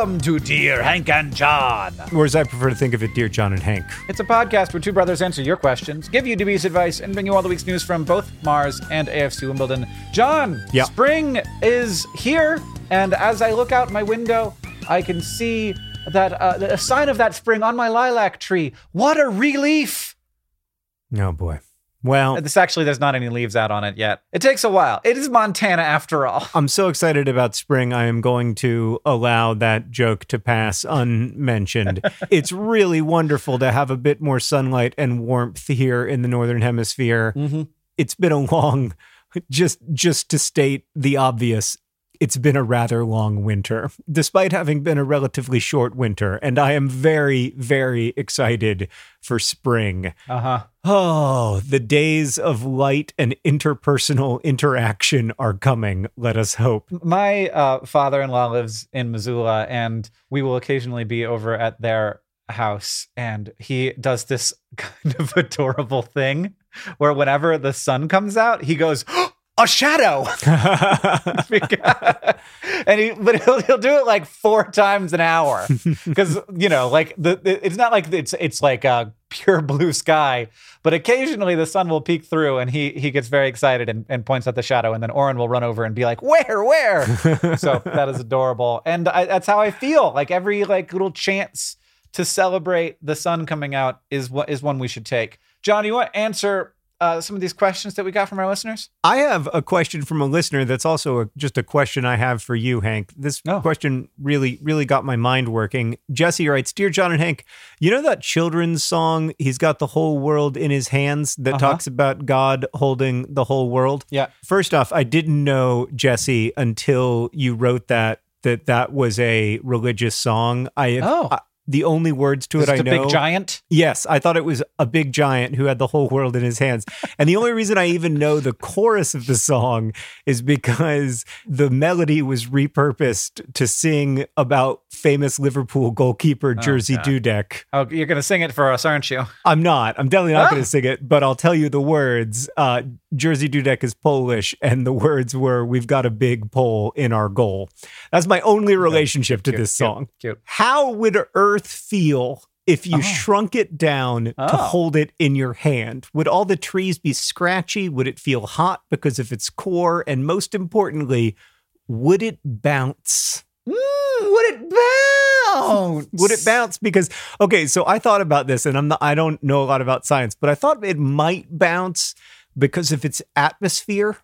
Welcome to Dear Hank and John. Or as I prefer to think of it, Dear John and Hank. It's a podcast where two brothers answer your questions, give you dubious advice, and bring you all the week's news from both Mars and AFC Wimbledon. John, Yeah. Spring is here, and as I look out my window, I can see that a sign of that spring on my lilac tree. What a relief! Oh, boy. Well, There's not any leaves out on it yet. It takes a while. It is Montana after all. I'm so excited about spring, I am going to allow that joke to pass unmentioned. It's really wonderful to have a bit more sunlight and warmth here in the Northern Hemisphere. Mm-hmm. It's been a long, just to state the obvious, it's been a rather long winter, despite having been a relatively short winter. And I am very, very excited for spring. Uh-huh. Oh, the days of light and interpersonal interaction are coming, let us hope. My father-in-law lives in Missoula, and we will occasionally be over at their house, and he does this kind of adorable thing where whenever the sun comes out, he goes, a shadow. But he'll do it like 4 times an hour because like it's not like it's like a pure blue sky, but occasionally the sun will peek through and he gets very excited and points at the shadow, and then Oren will run over and be like, where? So that is adorable, and that's how I feel. Like every little chance to celebrate the sun coming out is one we should take. John, you want to answer some of these questions that we got from our listeners? I have a question from a listener that's also just a question I have for you, Hank. This question really, really got my mind working. Jesse writes, Dear John and Hank, you know that children's song, He's Got the Whole World in His Hands, that talks about God holding the whole world? Yeah. First off, I didn't know, Jesse, until you wrote that was a religious song. The only words to it I know. A big giant? Yes, I thought it was a big giant who had the whole world in his hands. And the only reason I even know the chorus of the song is because the melody was repurposed to sing about famous Liverpool goalkeeper Jerzy Dudek. Oh, you're going to sing it for us, aren't you? I'm not. I'm definitely not going to sing it, but I'll tell you the words. Jerzy Dudek is Polish, and the words were, we've got a big pole in our goal. That's my only relationship to this song. Cute. How would Earth feel if you shrunk it down to hold it in your hand? Would all the trees be scratchy? Would it feel hot because of its core? And most importantly, would it bounce? Would it bounce? Would it bounce? Because, okay, so I thought about this, and I don't know a lot about science, but I thought it might bounce because of its atmosphere.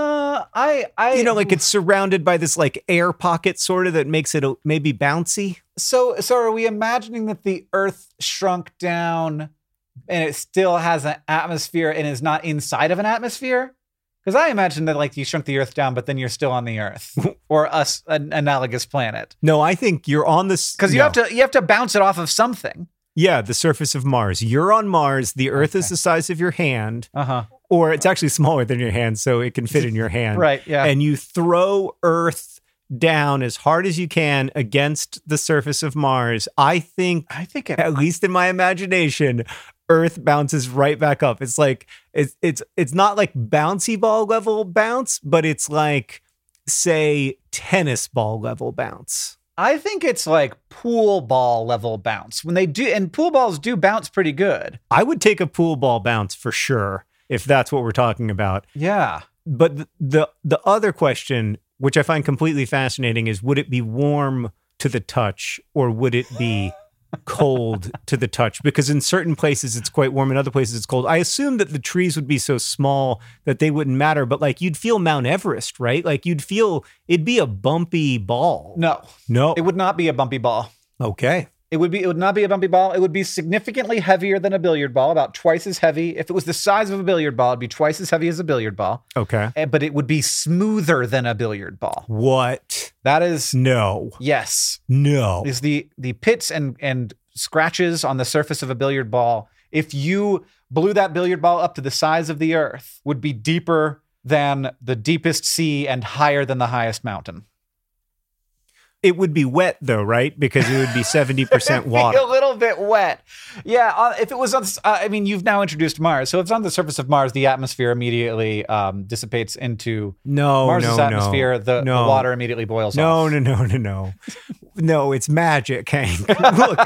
Like it's surrounded by this like air pocket sort of that makes it maybe bouncy. So are we imagining that the Earth shrunk down and it still has an atmosphere and is not inside of an atmosphere? Because I imagine that like you shrunk the Earth down, but then you're still on the Earth or an analogous planet. No, I think you're on this because you have to bounce it off of something. Yeah, the surface of Mars. You're on Mars. The Earth is the size of your hand. Or it's actually smaller than your hand, so it can fit in your hand. Right, yeah. And you throw Earth down as hard as you can against the surface of Mars. I think at least in my imagination, Earth bounces right back up. It's like it's not like bouncy ball level bounce, but it's like, say, tennis ball level bounce. I think it's like pool ball level bounce. When they do, and pool balls do bounce pretty good. I would take a pool ball bounce for sure, if that's what we're talking about. Yeah. But the other question, which I find completely fascinating, is would it be warm to the touch or would it be cold to the touch? Because in certain places it's quite warm, in other places it's cold. I assume that the trees would be so small that they wouldn't matter, but like you'd feel Mount Everest, right? Like you'd feel it'd be a bumpy ball. No, it would not be a bumpy ball. Okay. It would not be a bumpy ball. It would be significantly heavier than a billiard ball, about twice as heavy. If it was the size of a billiard ball, it'd be twice as heavy as a billiard ball. Okay. But it would be smoother than a billiard ball. What? That is... No. Yes. No. Is the pits and scratches on the surface of a billiard ball, if you blew that billiard ball up to the size of the Earth, would be deeper than the deepest sea and higher than the highest mountain. It would be wet though, right? Because it would be 70% water. A little bit wet. Yeah. If it was on, you've now introduced Mars. So if it's on the surface of Mars, the atmosphere immediately dissipates into Mars's atmosphere. The water immediately boils off. No. No, it's magic, Hank. Look,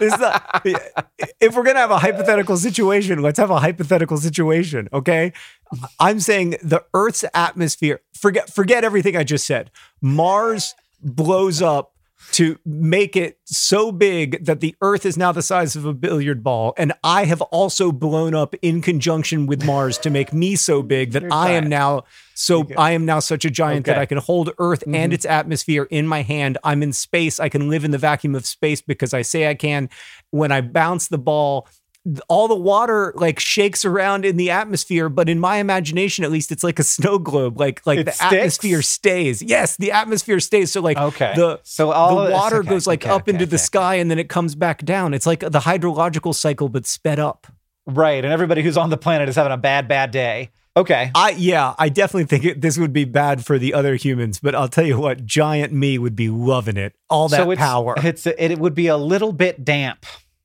if we're going to have a hypothetical situation, let's have a hypothetical situation, okay? I'm saying the Earth's atmosphere, forget everything I just said. Mars blows up to make it so big that the Earth is now the size of a billiard ball. And I have also blown up in conjunction with Mars to make me so big that I am now such a giant that I can hold Earth and its atmosphere in my hand. I'm in space. I can live in the vacuum of space because I say I can. When I bounce the ball, all the water like shakes around in the atmosphere, but in my imagination, at least, it's like a snow globe. Like the atmosphere stays. Yes, the atmosphere stays. So like the water goes like up into the sky and then it comes back down. It's like the hydrological cycle, but sped up. Right, and everybody who's on the planet is having a bad day. Okay. I definitely think this would be bad for the other humans, but I'll tell you what, giant me would be loving it. All that power. It would be a little bit damp.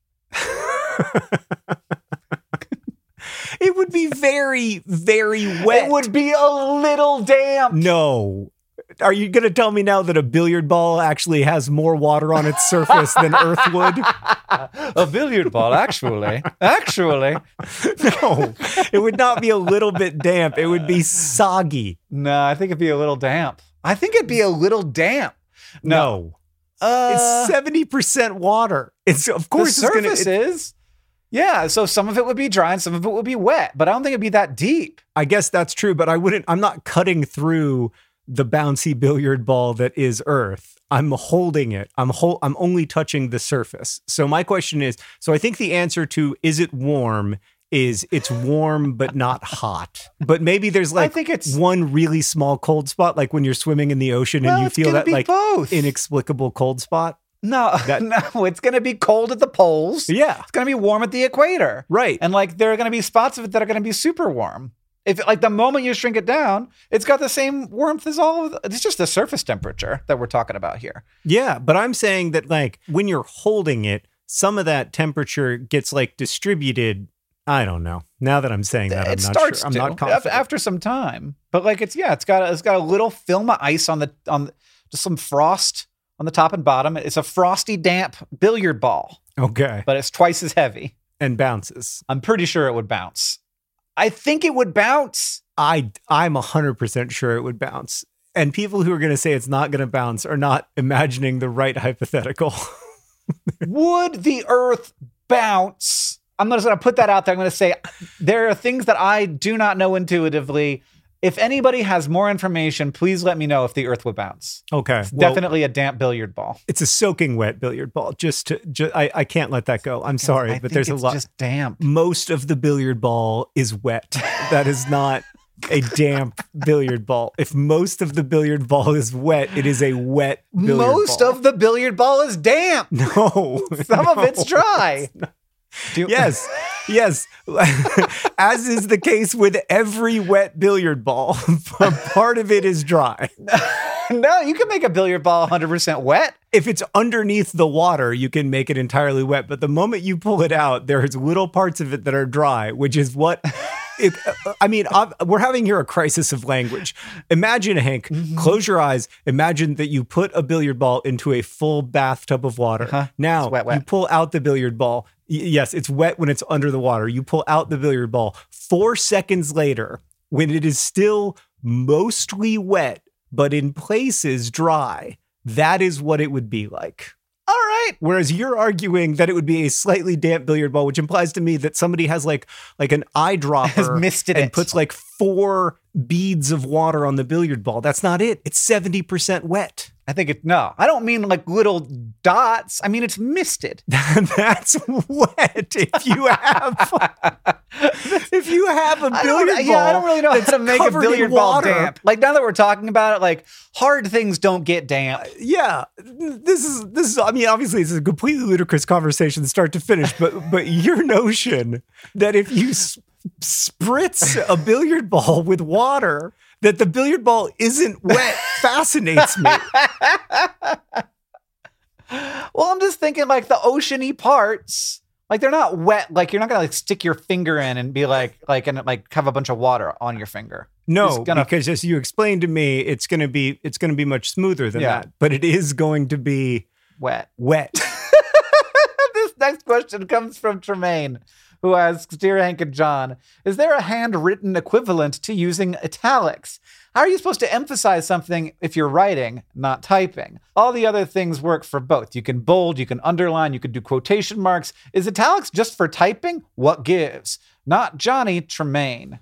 It would be very, very wet. It would be a little damp. No. Are you going to tell me now that a billiard ball actually has more water on its surface than Earth would? A billiard ball, actually. No, it would not be a little bit damp. It would be soggy. No, I think it'd be a little damp. No. It's 70% water. Of course, the surface is. Yeah, so some of it would be dry and some of it would be wet, but I don't think it'd be that deep. I guess that's true, but I'm not cutting through the bouncy billiard ball that is Earth. I'm holding it. I'm only touching the surface. So my question is, I think the answer to is it warm is it's warm but not hot. But maybe there's like one really small cold spot, like when you're swimming in the ocean and you feel that like inexplicable cold spot. No, it's going to be cold at the poles. Yeah. It's going to be warm at the equator. Right. And like there are going to be spots of it that are going to be super warm. If like the moment you shrink it down, it's got the same warmth as it's just the surface temperature that we're talking about here. Yeah, but I'm saying that like when you're holding it, some of that temperature gets like distributed. I don't know. Now that I'm saying that, I'm not sure. I'm not confident. After some time. But like it's got a little film of ice on just some frost on the top and bottom. It's a frosty, damp billiard ball. Okay. But it's twice as heavy. And bounces. I'm pretty sure it would bounce. I think it would bounce. I'm 100% sure it would bounce. And people who are going to say it's not going to bounce are not imagining the right hypothetical. Would the Earth bounce? I'm just going to put that out there. I'm going to say there are things that I do not know intuitively. If anybody has more information, please let me know if the Earth would bounce. Okay. It's definitely a damp billiard ball. It's a soaking wet billiard ball. I can't let that go. I'm sorry, but there's a lot. It's just damp. Most of the billiard ball is wet. That is not a damp billiard ball. If most of the billiard ball is wet, it is a wet billiard ball. Most of the billiard ball is damp. No. Some of it's dry. Yes. As is the case with every wet billiard ball. Part of it is dry. No, you can make a billiard ball 100% wet. If it's underneath the water, you can make it entirely wet. But the moment you pull it out, there's little parts of it that are dry, which is what... we're having here a crisis of language. Imagine, Hank, close your eyes. Imagine that you put a billiard ball into a full bathtub of water. Now, wet. You pull out the billiard ball. Yes, it's wet when it's under the water. You pull out the billiard ball. 4 seconds later, when it is still mostly wet, but in places dry, that is what it would be like. All right. Whereas you're arguing that it would be a slightly damp billiard ball, which implies to me that somebody has like an eyedropper has misted and it. Puts like 4 beads of water on the billiard ball. That's not it. It's 70% wet. I think no, I don't mean like little dots. I mean, it's misted. That's wet. If you have a billiard ball. I don't really know how to make a billiard ball damp. Like now that we're talking about it, like hard things don't get damp. This is, I mean, obviously it's a completely ludicrous conversation start to finish, but your notion that if you spritz a billiard ball with water, that the billiard ball isn't wet fascinates me. Well, I'm just thinking like the oceany parts, like they're not wet. Like you're not gonna like stick your finger in and be like have a bunch of water on your finger. No, because as you explained to me, it's gonna be much smoother than that. But it is going to be Wet. Wet. This next question comes from Tremaine, who asks, Dear Hank and John, is there a handwritten equivalent to using italics? How are you supposed to emphasize something if you're writing, not typing? All the other things work for both. You can bold, you can underline, you can do quotation marks. Is italics just for typing? What gives? Not Johnny, Tremaine.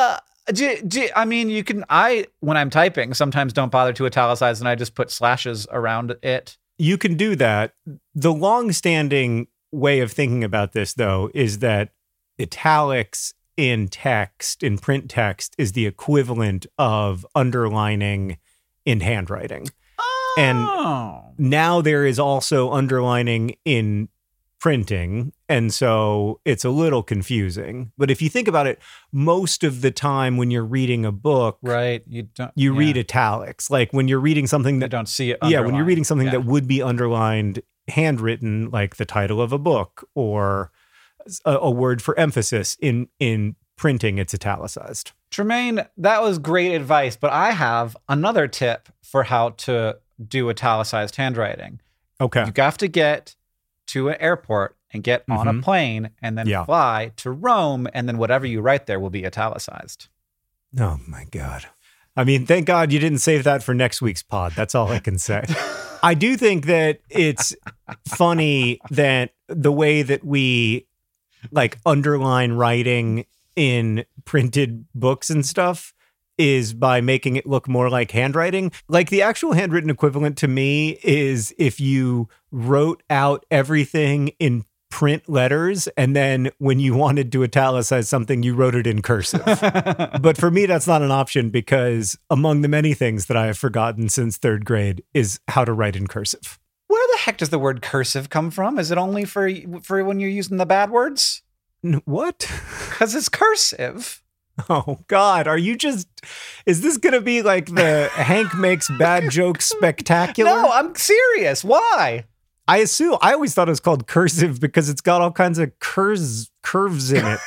I mean, you can, when I'm typing, sometimes don't bother to italicize and I just put slashes around it. You can do that. The long-standing way of thinking about this, though, is that italics in text, in print text, is the equivalent of underlining in handwriting. Oh. And now there is also underlining in printing, and so it's a little confusing. But if you think about it, most of the time when you're reading a book, right, you read italics. Like when you're reading something that you don't see it. Yeah, when you're reading something that would be underlined, handwritten, like the title of a book or a word for emphasis in printing, it's italicized. Tremaine, that was great advice, but I have another tip for how to do italicized handwriting. Okay. You have to get to an airport and get on a plane and then fly to Rome, and then whatever you write there will be italicized. Oh my God. I mean, thank God you didn't save that for next week's pod. That's all I can say. I do think that it's funny that the way that we like underline writing in printed books and stuff is by making it look more like handwriting. Like the actual handwritten equivalent to me is if you wrote out everything in print letters and then when you wanted to italicize something, you wrote it in cursive. But for me, that's not an option because among the many things that I have forgotten since third grade is how to write in cursive. Where the heck does the word cursive come from? Is it only for when you're using the bad words? What? Because it's cursive. Oh, God. Is this going to be like the Hank Makes Bad Jokes Spectacular? No, I'm serious. Why? I always thought it was called cursive because it's got all kinds of curves in it.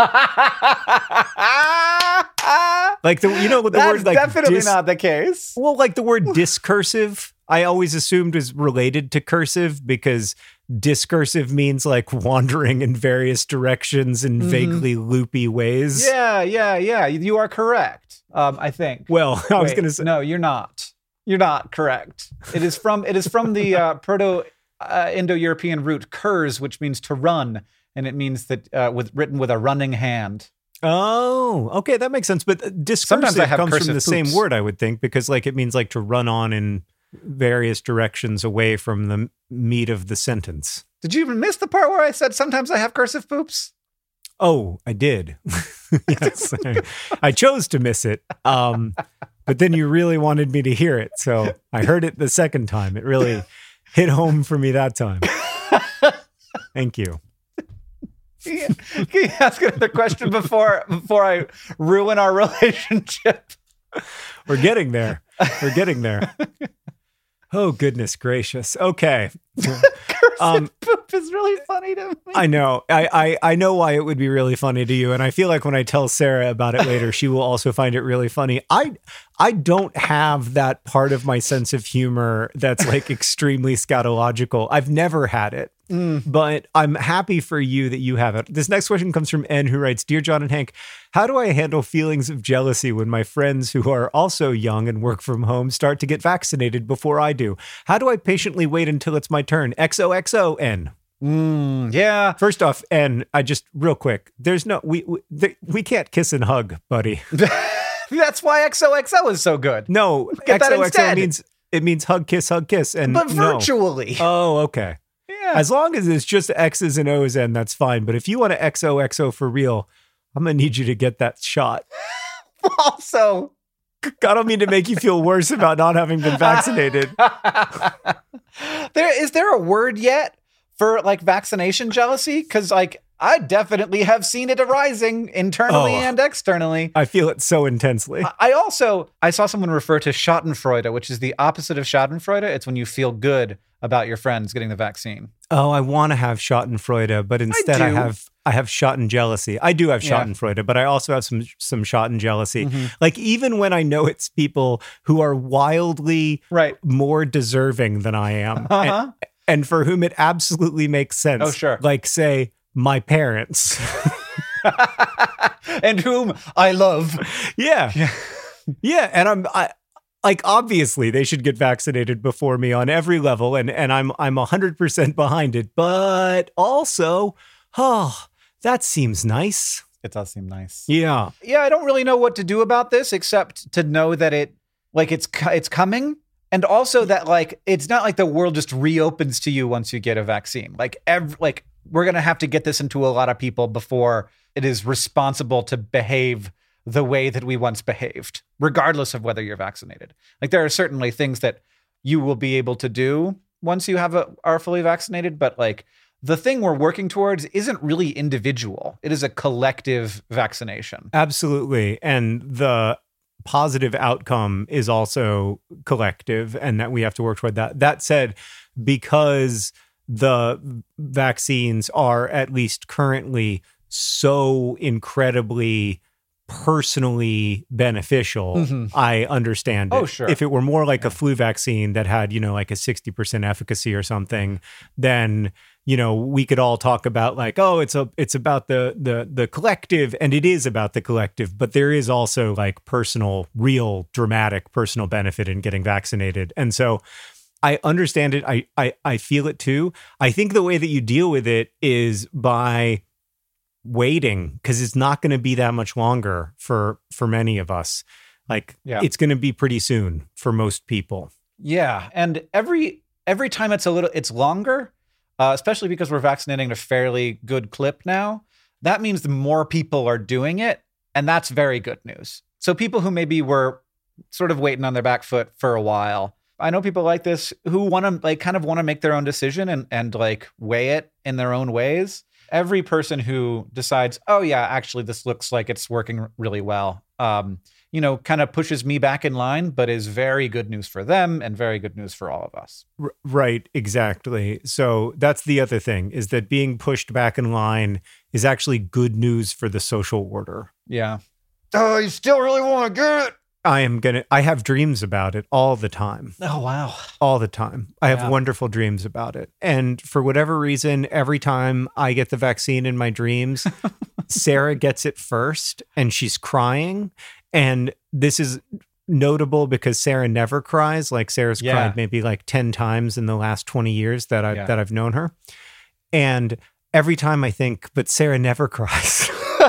Like the word like definitely not the case. Well, like the word discursive, I always assumed was related to cursive because discursive means like wandering in various directions in vaguely loopy ways. Yeah. You are correct. I think. Well, I was going to say no. You're not. You're not correct. It is from the Proto-Indo-European root "kurs," which means to run, and it means that written with a running hand. Oh, okay, that makes sense. But discursive comes from the same word, I would think, because like it means like to run on in various directions away from the meat of the sentence. Did you even miss the part where I said sometimes I have cursive poops? Oh, I did. Yes, I chose to miss it. But then you really wanted me to hear it, so I heard it the second time. It really hit home for me that time. Thank you. Can you ask another question before I ruin our relationship? We're getting there. Oh, goodness gracious. Okay. Cursive poop is really funny to me. I know. I know why it would be really funny to you. And I feel like when I tell Sarah about it later, she will also find it really funny. I don't have that part of my sense of humor that's like extremely scatological. I've never had it. But I'm happy for you that you have it. This next question comes from N, who writes, Dear John and Hank, how do I handle feelings of jealousy when my friends who are also young and work from home start to get vaccinated before I do? How do I patiently wait until it's my turn? XOXO N. Yeah. First off, N, I just real quick, there's no, we can't kiss and hug, buddy. That's why XOXO is so good. No, Get that XOXO instead. means hug, kiss, and but virtually. No. Oh, okay. Yeah. As long as it's just X's and O's and that's fine. But if you want to XOXO for real, I'm going to need you to get that shot. Also, I don't mean to make you feel worse about not having been vaccinated. Is there a word yet for like vaccination jealousy? Because like I definitely have seen it arising internally and externally. I feel it so intensely. I saw someone refer to Schadenfreude, which is the opposite of Schadenfreude. It's when you feel good about your friends getting the vaccine. Oh, I want to have Schadenfreude, but instead I have I have Schadenjealousy. I do have Yeah. Schadenfreude, but I also have some Schadenjealousy. Mhm. Like even when I know it's people who are wildly Right. more deserving than I am, Uh-huh. and for whom it absolutely makes sense. Oh, sure. Like say my parents. And whom I love. Yeah. Yeah. Yeah, and like obviously they should get vaccinated before me on every level, and I'm 100% behind it. But also, that seems nice. It does seem nice. Yeah, Yeah, I don't really know what to do about this except to know that it's coming, and also that like it's not like the world just reopens to you once you get a vaccine. Like we're gonna have to get this into a lot of people before it is responsible to behave the way that we once behaved, regardless of whether you're vaccinated. Like there are certainly things that you will be able to do once you are fully vaccinated, but like the thing we're working towards isn't really individual. It is a collective vaccination. absolutely. And the positive outcome is also collective, and that we have to work toward that. That said, because the vaccines are at least currently so incredibly personally beneficial, Mhm. I understand it. Oh, sure. If it were more like a flu vaccine that had, like a 60% efficacy or something, then, we could all talk about like, oh, it's about the collective, and it is about the collective, but there is also like personal, real dramatic personal benefit in getting vaccinated. And so I understand it. I feel it too. I think the way that you deal with it is by waiting, because it's not going to be that much longer for many of us. Like it's going to be pretty soon for most people. Yeah, and every time it's longer, especially because we're vaccinating at a fairly good clip now. That means the more people are doing it, and that's very good news. So people who maybe were sort of waiting on their back foot for a while. I know people like this who want to like kind of want to make their own decision and like weigh it in their own ways. Every person who decides, oh yeah, actually this looks like it's working really well, kind of pushes me back in line, but is very good news for them and very good news for all of us. Right, exactly. So that's the other thing, is that being pushed back in line is actually good news for the social order. Yeah. Oh, you still really want to get it? I have dreams about it all the time. Oh, wow. All the time. I have wonderful dreams about it. And for whatever reason, every time I get the vaccine in my dreams, Sarah gets it first and she's crying. And this is notable because Sarah never cries. Like Sarah's cried maybe like 10 times in the last 20 years that I've known her. And every time I think, but Sarah never cries.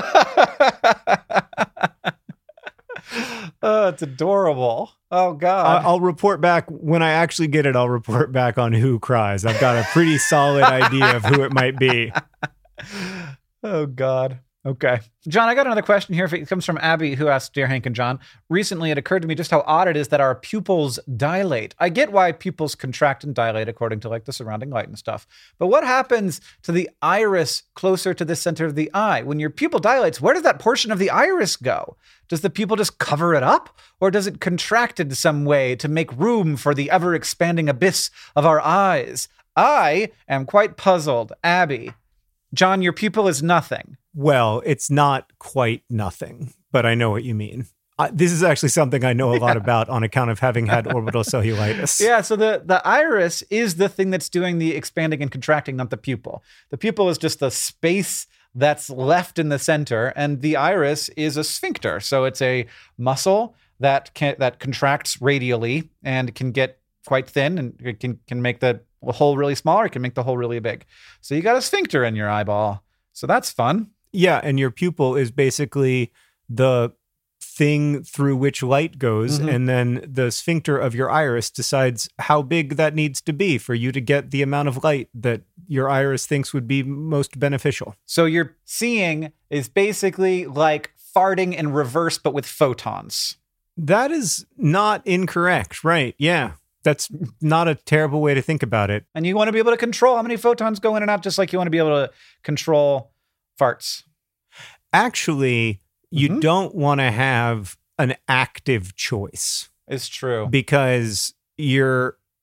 Oh, it's adorable. Oh, God. I'll report back when I actually get it. I'll report back on who cries. I've got a pretty solid idea of who it might be. Oh, God. Okay. John, I got another question here. It comes from Abby, who asked, Dear Hank and John, recently it occurred to me just how odd it is that our pupils dilate. I get why pupils contract and dilate according to like the surrounding light and stuff. But what happens to the iris closer to the center of the eye? When your pupil dilates, where does that portion of the iris go? Does the pupil just cover it up? Or does it contract in some way to make room for the ever-expanding abyss of our eyes? I am quite puzzled. Abby, John, your pupil is nothing. Well, it's not quite nothing, but I know what you mean. This is actually something I know a lot about on account of having had orbital cellulitis. Yeah, so the iris is the thing that's doing the expanding and contracting, not the pupil. The pupil is just the space that's left in the center, and the iris is a sphincter. So it's a muscle that contracts radially and can get quite thin, and it can make the hole really small, or it can make the hole really big. So you got a sphincter in your eyeball. So that's fun. Yeah, and your pupil is basically the thing through which light goes, and then the sphincter of your iris decides how big that needs to be for you to get the amount of light that your iris thinks would be most beneficial. So your seeing is basically like farting in reverse, but with photons. That is not incorrect, right? Yeah. That's not a terrible way to think about it. And you want to be able to control how many photons go in and out, just like you want to be able to control farts. Actually, you don't want to have an active choice. It's true. Because your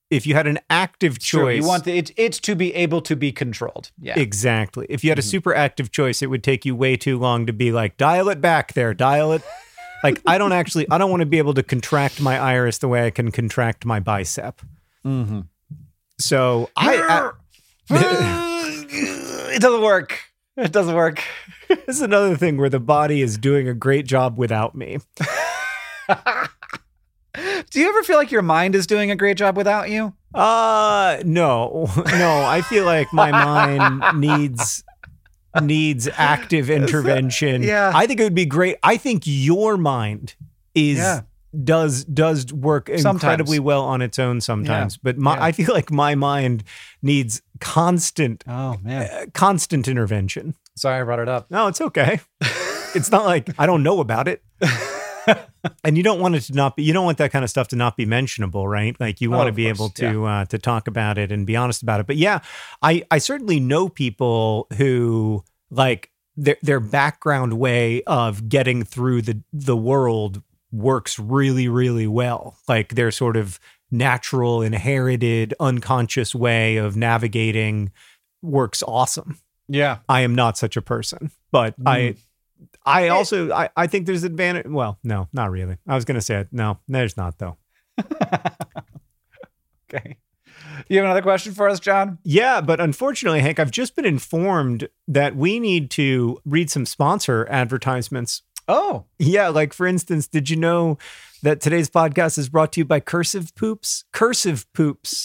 if you had an active Sure, choice. you want it to be able to be controlled. Yeah. Exactly. If you had a super active choice, it would take you way too long to be like, dial it back there, dial it. Like, I don't want to be able to contract my iris the way I can contract my bicep. Mm-hmm. So it doesn't work. It doesn't work. This is another thing where the body is doing a great job without me. Do you ever feel like your mind is doing a great job without you? No. I feel like my mind needs active intervention. Yeah. I think it would be great. I think your mind does work incredibly well on its own sometimes, but I feel like my mind needs constant intervention. Sorry I brought it up. No, it's okay. It's not like I don't know about it. And you don't want it to not be, you don't want that kind of stuff to not be mentionable, right? Like you want to be able to talk about it and be honest about it. But yeah, I certainly know people who like their background way of getting through the world works really, really well. Like their sort of natural, inherited, unconscious way of navigating works awesome. Yeah. I am not such a person, but I also think there's advantage. Well, no, not really. I was going to say it. No, there's not though. Okay. You have another question for us, John? Yeah, but unfortunately, Hank, I've just been informed that we need to read some sponsor advertisements. Oh. Yeah, like for instance, did you know that today's podcast is brought to you by Cursive Poops? Cursive Poops.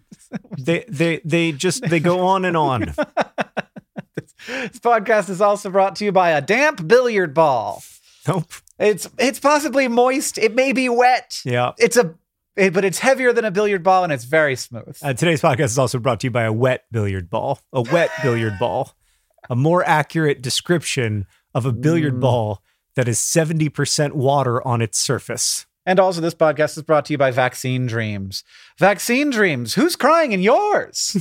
They go on and on. This podcast is also brought to you by a damp billiard ball. Nope. It's possibly moist. It may be wet. Yeah. But it's heavier than a billiard ball and it's very smooth. Today's podcast is also brought to you by a wet billiard ball. A wet billiard ball. A more accurate description of a billiard ball that is 70% water on its surface. And also this podcast is brought to you by Vaccine Dreams. Vaccine Dreams. Who's crying in yours?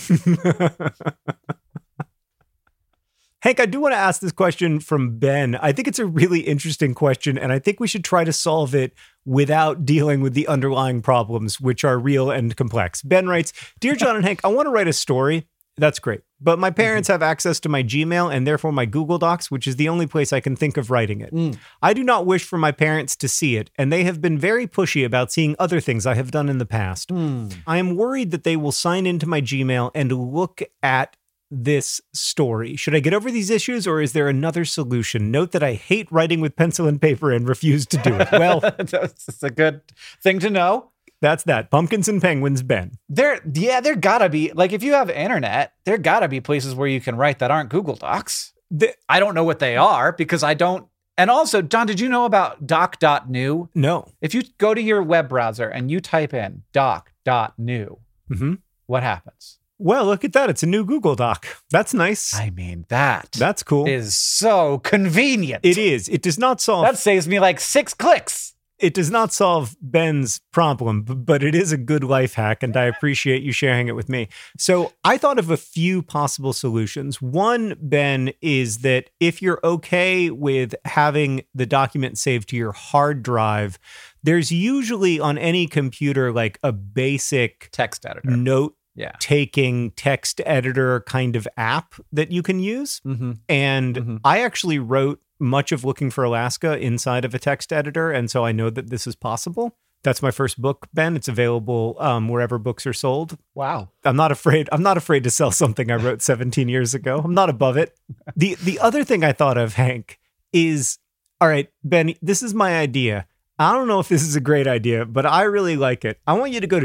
Hank, I do want to ask this question from Ben. I think it's a really interesting question, and I think we should try to solve it without dealing with the underlying problems, which are real and complex. Ben writes, Dear John and Hank, I want to write a story. That's great. But my parents have access to my Gmail and therefore my Google Docs, which is the only place I can think of writing it. I do not wish for my parents to see it, and they have been very pushy about seeing other things I have done in the past. I am worried that they will sign into my Gmail and look at this story. Should I get over these issues or is there another solution? Note that I hate writing with pencil and paper and refuse to do it. Well, that's a good thing to know. That's that. Pumpkins and Penguins, Ben. There gotta be, like, if you have internet, there gotta be places where you can write that aren't Google Docs. I don't know what they are because I don't. And also, John, did you know about doc.new? No. If you go to your web browser and you type in doc.new, what happens? Well, look at that. It's a new Google Doc. That's nice. I mean, that's cool. Is so convenient. It is. It does not solve. That saves me like 6 clicks. It does not solve Ben's problem, but it is a good life hack, and I appreciate you sharing it with me. So I thought of a few possible solutions. One, Ben, is that if you're okay with having the document saved to your hard drive, there's usually on any computer like a basic text editor, note-taking text editor kind of app that you can use. And I actually wrote much of Looking for Alaska inside of a text editor, and so I know that this is possible. That's my first book, Ben. It's available wherever books are sold. Wow. I'm not afraid to sell something I wrote 17 years ago. I'm not above it. The other thing I thought of, Hank, is, all right, Ben, this is my idea. I don't know if this is a great idea, but I really like it. I want you to go to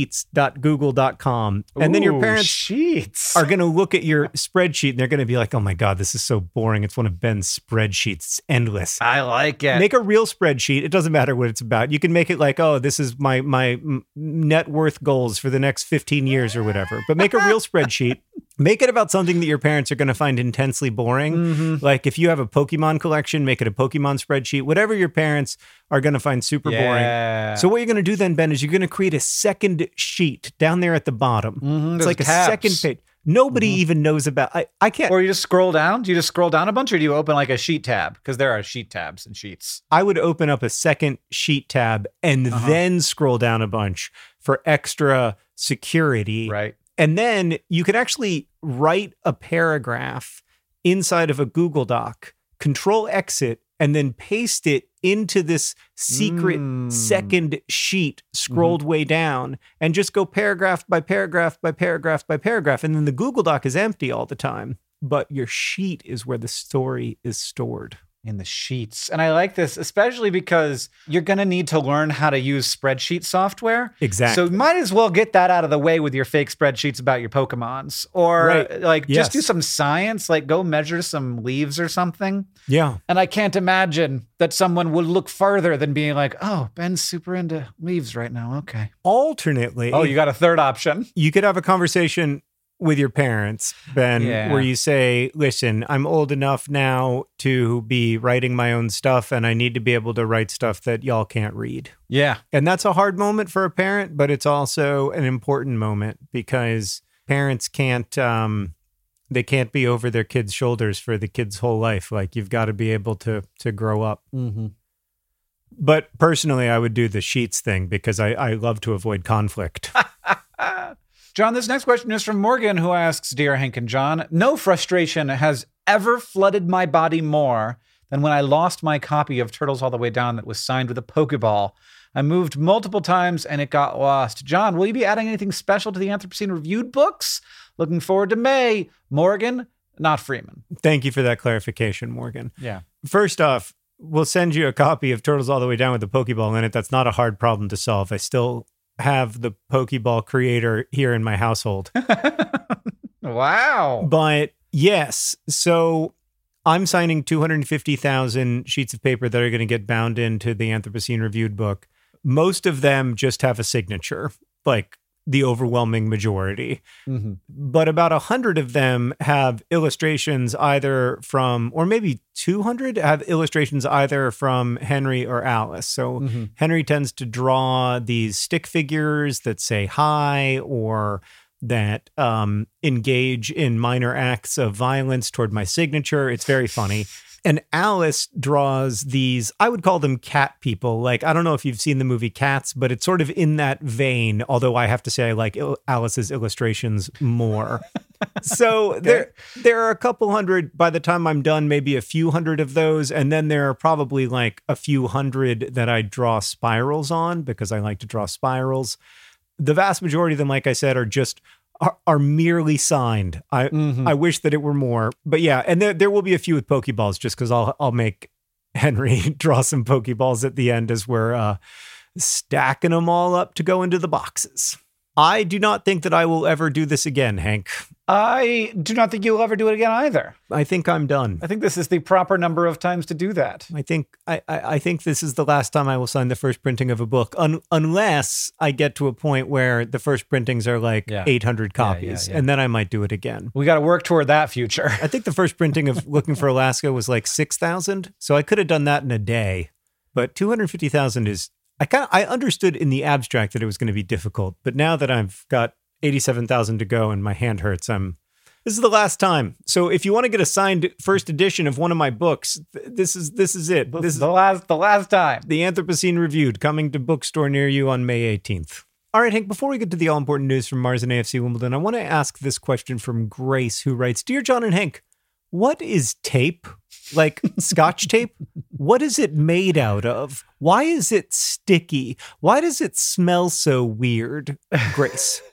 sheets.google.com, and then your parents are going to look at your spreadsheet and they're going to be like, oh my God, this is so boring. It's one of Ben's spreadsheets. It's endless. I like it. Make a real spreadsheet. It doesn't matter what it's about. You can make it like, oh, this is my net worth goals for the next 15 years or whatever. But make a real spreadsheet. Make it about something that your parents are going to find intensely boring. Like if you have a Pokemon collection, make it a Pokemon spreadsheet. Whatever your parents are going to find super boring. So what you're going to do then, Ben, is you're going to create a second sheet down there at the bottom. It's like tabs. A second page. Nobody even knows about. I can't. Or you just scroll down. Do you just scroll down a bunch, or do you open like a sheet tab? Because there are sheet tabs and sheets. I would open up a second sheet tab and then scroll down a bunch. for extra security. Right. And then you can actually write a paragraph inside of a Google Doc, Control Exit, and then paste it into this secret second sheet scrolled way down and just go paragraph by paragraph by paragraph by paragraph. And then the Google Doc is empty all the time, but your sheet is where the story is stored. In the sheets. And I like this, especially because you're going to need to learn how to use spreadsheet software. Exactly. So you might as well get that out of the way with your fake spreadsheets about your Pokemons. Or just do some science, like go measure some leaves or something. Yeah. And I can't imagine that someone would look further than being like, oh, Ben's super into leaves right now. Okay. Alternately. Oh, you got a third option. You could have a conversation with your parents, Ben, where you say, listen, I'm old enough now to be writing my own stuff and I need to be able to write stuff that y'all can't read. Yeah. And that's a hard moment for a parent, but it's also an important moment because parents can't, they can't be over their kids' shoulders for the kid's whole life. Like you've got to be able to grow up. Mm-hmm. But personally, I would do the sheets thing because I love to avoid conflict. John, this next question is from Morgan, who asks, Dear Hank and John, no frustration has ever flooded my body more than when I lost my copy of Turtles All the Way Down that was signed with a Pokeball. I moved multiple times and it got lost. John, will you be adding anything special to the Anthropocene Reviewed books? Looking forward to May. Morgan, not Freeman. Thank you for that clarification, Morgan. Yeah. First off, we'll send you a copy of Turtles All the Way Down with the Pokeball in it. That's not a hard problem to solve. I still have the Pokeball creator here in my household. Wow. But yes, so I'm signing 250,000 sheets of paper that are going to get bound into the Anthropocene Reviewed book. Most of them just have a signature, like the overwhelming majority. Mm-hmm. But about 100 of them have illustrations either from, or maybe 200 have illustrations either from Henry or Alice. So Henry tends to draw these stick figures that say hi or that engage in minor acts of violence toward my signature. It's very funny. And Alice draws these, I would call them cat people. Like, I don't know if you've seen the movie Cats, but it's sort of in that vein, although I have to say I like Alice's illustrations more. So there are a couple hundred, by the time I'm done, maybe a few hundred of those. And then there are probably like a few hundred that I draw spirals on because I like to draw spirals. The vast majority of them, like I said, are just are merely signed. I wish that it were more, but yeah. And there will be a few with Pokeballs just because I'll make Henry draw some Pokeballs at the end as we're stacking them all up to go into the boxes. I do not think that I will ever do this again, Hank. I do not think you'll ever do it again either. I think I'm done. I think this is the proper number of times to do that. I think this is the last time I will sign the first printing of a book, unless I get to a point where the first printings are like 800 copies, and then I might do it again. We got to work toward that future. I think the first printing of Looking for Alaska was like 6,000, so I could have done that in a day, but 250,000 is. I understood in the abstract that it was going to be difficult, but now that I've got 87,000 to go and my hand hurts, this is the last time. So if you want to get a signed first edition of one of my books, this is it. This is the last time. The Anthropocene Reviewed, coming to bookstore near you on May 18th. All right, Hank, before we get to the all-important news from Mars and AFC Wimbledon, I want to ask this question from Grace, who writes, Dear John and Hank, what is tape? Like Scotch tape? What is it made out of? Why is it sticky? Why does it smell so weird? Grace.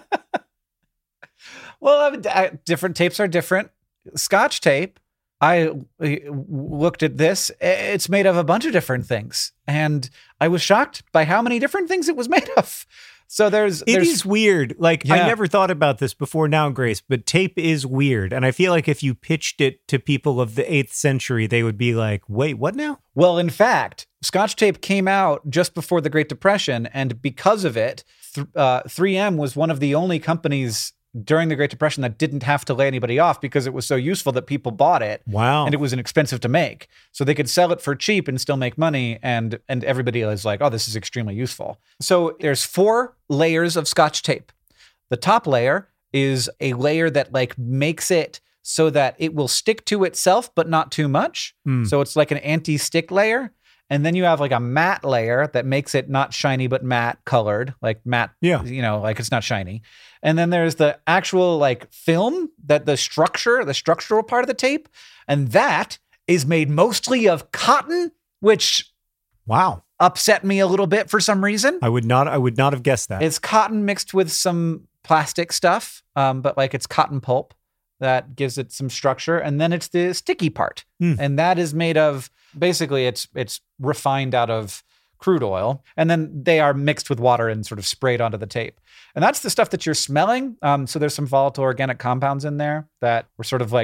Well, different tapes are different. Scotch tape, I looked at this. It's made of a bunch of different things. And I was shocked by how many different things it was made of. So it is weird. Like, I never thought about this before now, Grace, but tape is weird. And I feel like if you pitched it to people of the 8th century, they would be like, wait, what now? Well, in fact, Scotch tape came out just before the Great Depression. And because of it, 3M was one of the only companies during the Great Depression that didn't have to lay anybody off because it was so useful that people bought it. Wow. And it was inexpensive to make. So they could sell it for cheap and still make money. And everybody is like, oh, this is extremely useful. So there's 4 layers of Scotch tape. The top layer is a layer that like makes it so that it will stick to itself, but not too much. So it's like an anti-stick layer. And then you have like a matte layer that makes it not shiny, but matte colored, like matte, Yeah. like it's not shiny. And then there's the actual like film that the structural part of the tape. And that is made mostly of cotton, which Wow. upset me a little bit for some reason. I would not have guessed that. It's cotton mixed with some plastic stuff, but like it's cotton pulp that gives it some structure. And then it's the sticky part. And that is made of, basically it's refined out of crude oil. And then they are mixed with water and sort of sprayed onto the tape. And that's the stuff that you're smelling. So there's some volatile organic compounds in there that were sort of like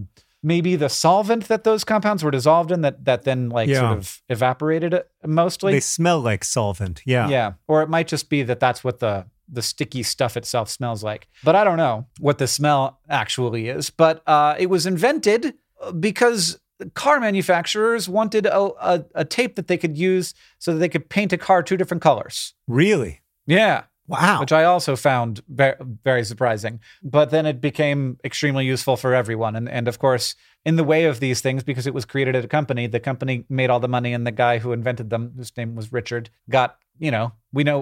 maybe the solvent that those compounds were dissolved in that then like sort of evaporated it mostly. They smell like solvent. Yeah. Yeah. Or it might just be that's what the sticky stuff itself smells like. But I don't know what the smell actually is. But it was invented because car manufacturers wanted a tape that they could use so that they could paint a car 2 different colors. Really? Yeah. Wow. Which I also found very surprising. But then it became extremely useful for everyone. And of course, in the way of these things, because it was created at a company, the company made all the money, and the guy who invented them, whose name was Richard, got, we know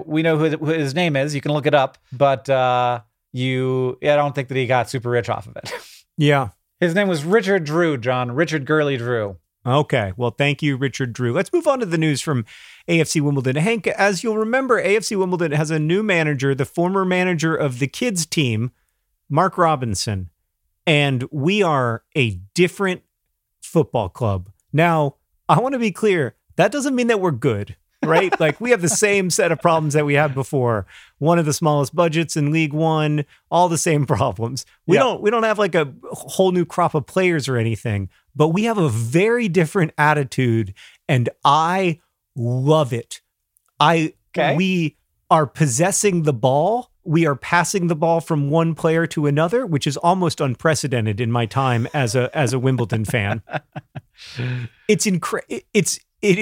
who his name is. You can look it up. But I don't think that he got super rich off of it. Yeah. His name was Richard Drew, John. Richard Gurley Drew. Okay. Well, thank you, Richard Drew. Let's move on to the news from AFC Wimbledon. Hank, as you'll remember, AFC Wimbledon has a new manager, the former manager of the kids team, Mark Robinson. And we are a different football club. Now, I want to be clear. That doesn't mean that we're good, right? Like, we have the same set of problems that we had before. One of the smallest budgets in League One, all the same problems. We don't have like a whole new crop of players or anything, but we have a very different attitude, and I love it. We are possessing the ball. We are passing the ball from one player to another, which is almost unprecedented in my time as a Wimbledon fan. It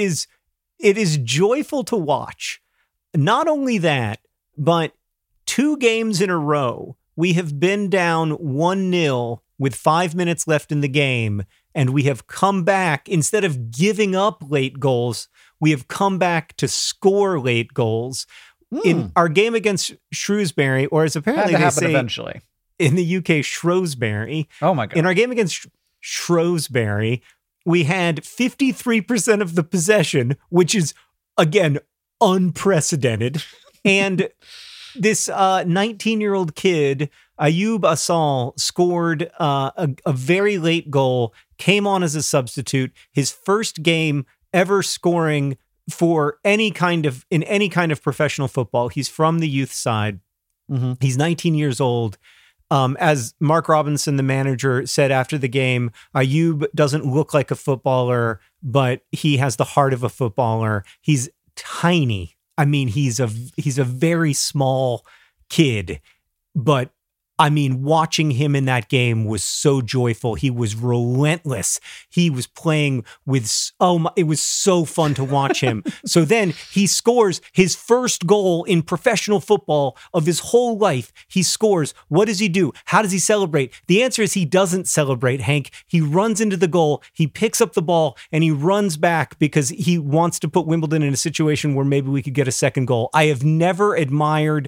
is joyful to watch. Not only that, but 2 games in a row, we have been down 1-0 with 5 minutes left in the game, and we have come back. Instead of giving up late goals, we have come back to score late goals. In our game against Shrewsbury, or as apparently they say eventually in the UK, Shrewsbury. Oh my God. In our game against Shrewsbury, we had 53% of the possession, which is, again, unprecedented. And this 19-year-old kid, Ayub Asal, scored a very late goal, came on as a substitute, his first game ever scoring for any kind of professional football. He's from the youth side. Mm-hmm. He's 19 years old. As Mark Robinson, the manager, said after the game, Ayub doesn't look like a footballer, but he has the heart of a footballer. He's tiny. I mean, he's a very small kid, but I mean, watching him in that game was so joyful. He was relentless. He was playing with, it was so fun to watch him. So then he scores his first goal in professional football of his whole life. He scores. What does he do? How does he celebrate? The answer is he doesn't celebrate, Hank. He runs into the goal. He picks up the ball and he runs back because he wants to put Wimbledon in a situation where maybe we could get a second goal. I have never admired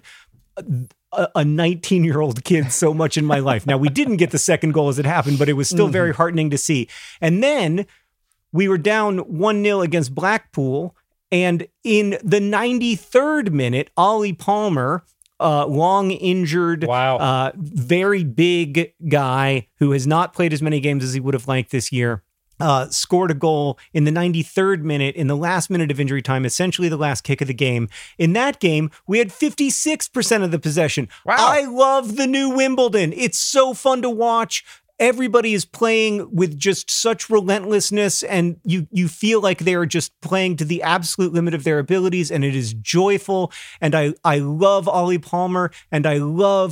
a 19-year-old kid so much in my life. Now, we didn't get the second goal as it happened, but it was still very heartening to see. And then we were down 1-0 against Blackpool. And in the 93rd minute, Ollie Palmer, long injured, very big guy who has not played as many games as he would have liked this year, scored a goal in the 93rd minute, in the last minute of injury time, essentially the last kick of the game. In that game, we had 56% of the possession. Wow. I love the new Wimbledon. It's so fun to watch. Everybody is playing with just such relentlessness, and you feel like they are just playing to the absolute limit of their abilities, and it is joyful. And I love Ollie Palmer, and I love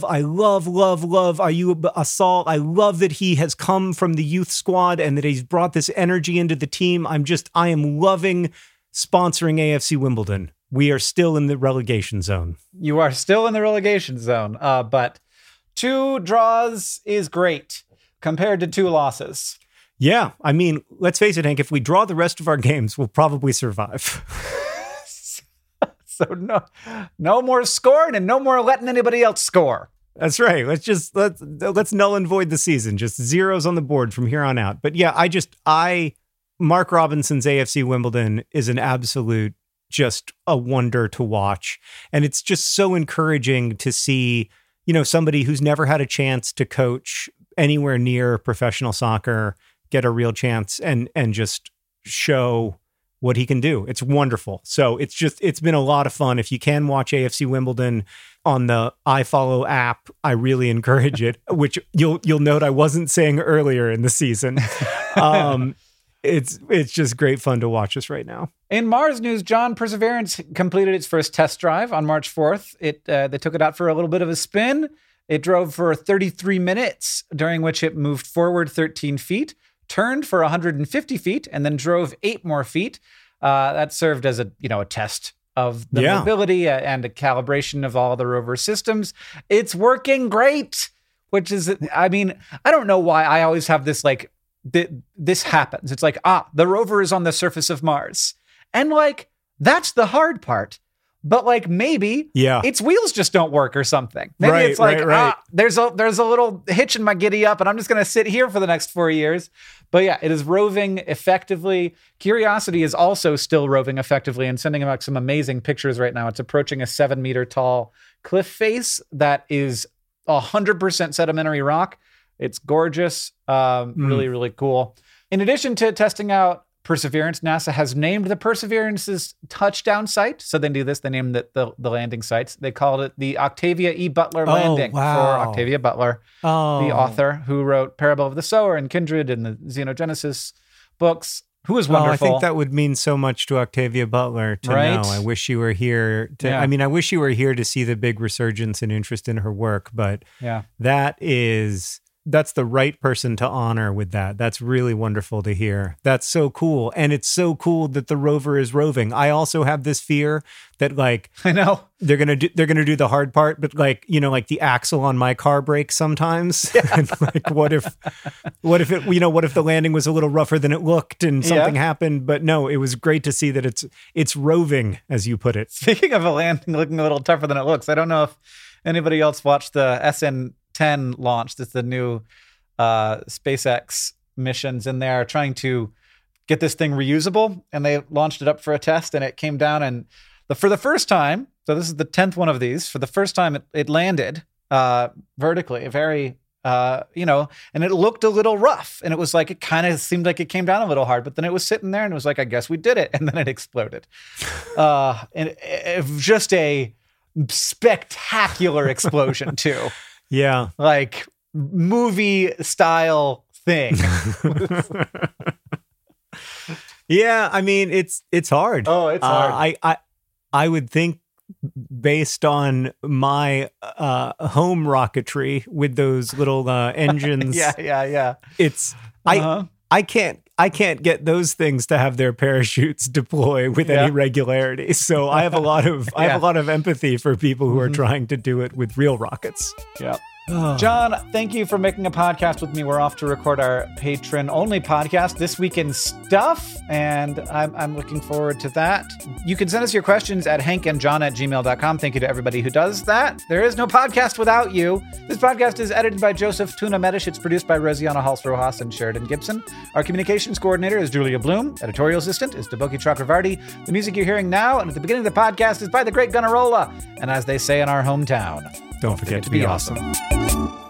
Ayub Asal. I love that he has come from the youth squad and that he's brought this energy into the team. I am loving sponsoring AFC Wimbledon. We are still in the relegation zone. You are still in the relegation zone, but 2 draws is great compared to 2 losses. Yeah. I mean, let's face it, Hank, if we draw the rest of our games, we'll probably survive. So no more scoring and no more letting anybody else score. That's right. Let's null and void the season. Just zeros on the board from here on out. But yeah, Mark Robinson's AFC Wimbledon is an absolute, just a wonder to watch. And it's just so encouraging to see, somebody who's never had a chance to coach anywhere near professional soccer get a real chance and just show what he can do. It's wonderful. So it's been a lot of fun. If you can watch AFC Wimbledon on the iFollow app, I really encourage it, which you'll note I wasn't saying earlier in the season. It's just great fun to watch this right now. In Mars news, John, Perseverance completed its first test drive on March 4th. They took it out for a little bit of a spin. It drove for 33 minutes, during which it moved forward 13 feet, turned for 150 feet, and then drove 8 more feet. That served as a test of the mobility and a calibration of all the rover systems. It's working great, which is, I don't know why I always have this, this happens. It's like, the rover is on the surface of Mars. And that's the hard part. But maybe its wheels just don't work or something. Maybe it's right. There's a little hitch in my giddy up and I'm just going to sit here for the next 4 years. But yeah, it is roving effectively. Curiosity is also still roving effectively and sending out some amazing pictures right now. It's approaching a 7-meter tall cliff face that is 100% sedimentary rock. It's gorgeous. Really, really cool. In addition to testing out Perseverance, NASA has named the Perseverance's touchdown site. So they do this. They named the landing sites. They called it the Octavia E. Butler Landing for Octavia Butler, the author who wrote Parable of the Sower and Kindred and the Xenogenesis books, who is wonderful. I think that would mean so much to Octavia Butler to know. I wish you were here. I wish you were here to see the big resurgence and interest in her work. But that's the right person to honor with that. That's really wonderful to hear. That's so cool. And it's so cool that the rover is roving. I also have this fear that I know they're going to do the hard part, but the axle on my car breaks sometimes. Yeah. And what if the landing was a little rougher than it looked and something happened? But no, it was great to see that it's roving, as you put it. Speaking of a landing looking a little tougher than it looks, I don't know if anybody else watched the SN10 launch. That's the new SpaceX missions, and they're trying to get this thing reusable, and they launched it up for a test, and it came down, and for the first time, so this is the 10th one of these, for the first time it landed vertically, very and it looked a little rough, and it was it kind of seemed like it came down a little hard, but then it was sitting there and it was I guess we did it, and then it exploded. And it was just a spectacular explosion too. Yeah. Movie style thing. Yeah, it's hard. Oh, it's hard. I would think, based on my home rocketry with those little engines. Yeah. It's I can't get those things to have their parachutes deploy with any regularity. So I have a lot of empathy for people who are trying to do it with real rockets. Yeah. John, thank you for making a podcast with me. We're off to record our patron-only podcast, This Week in Stuff, and I'm looking forward to that. You can send us your questions at hankandjohn@gmail.com. Thank you to everybody who does that. There is no podcast without you. This podcast is edited by Joseph Tuna Medish. It's produced by Rosianna Halls-Rojas and Sheridan Gibson. Our communications coordinator is Julia Bloom. Editorial assistant is Deboki Chakravarti. The music you're hearing now and at the beginning of the podcast is by the Great Gunnarola. And as they say in our hometown, don't forget to be awesome.